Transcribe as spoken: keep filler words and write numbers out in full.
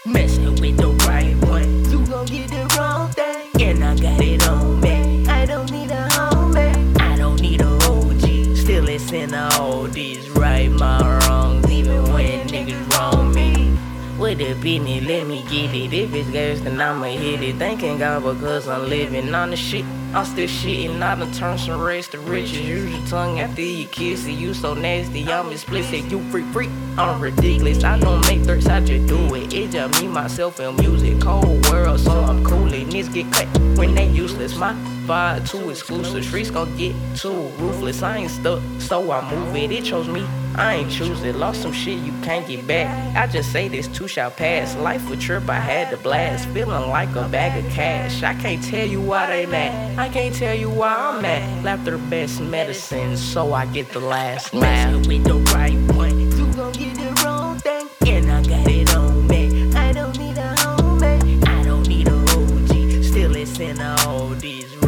Messing with the right one, you gon' get the wrong thing. And I got it on me. I don't need a homie, I don't need a O G. Still listen to all these right my wrongs, even when niggas wrong me. With the business, let me get it. If it's gas, then I'ma hit it. Thanking God because I'm living on the shit. I'm still shitting, I done turned some rags to riches. Use your tongue after you kiss it. You so nasty, I'm explicit. You free free, I'm ridiculous. I don't make threats, I just do it. It just me, myself, and music. Cold world, so I'm coolin'. Niggas get cut when they useless. My vibe too exclusive. Streets gon' get too ruthless. I ain't stuck, so I move it. It chose me, I ain't choose it. Lost some shit you can't get back. I just say this too shall pass. Life a trip, I had to blast. Feeling like a bag of cash. I can't tell you why they mad. I can't tell you why I'm mad. Laughter best medicine, so I get the last laugh. With the right one, you gon' get the wrong thing. And I got it on me. I don't need a homie, I don't need a O G. Still listen to all these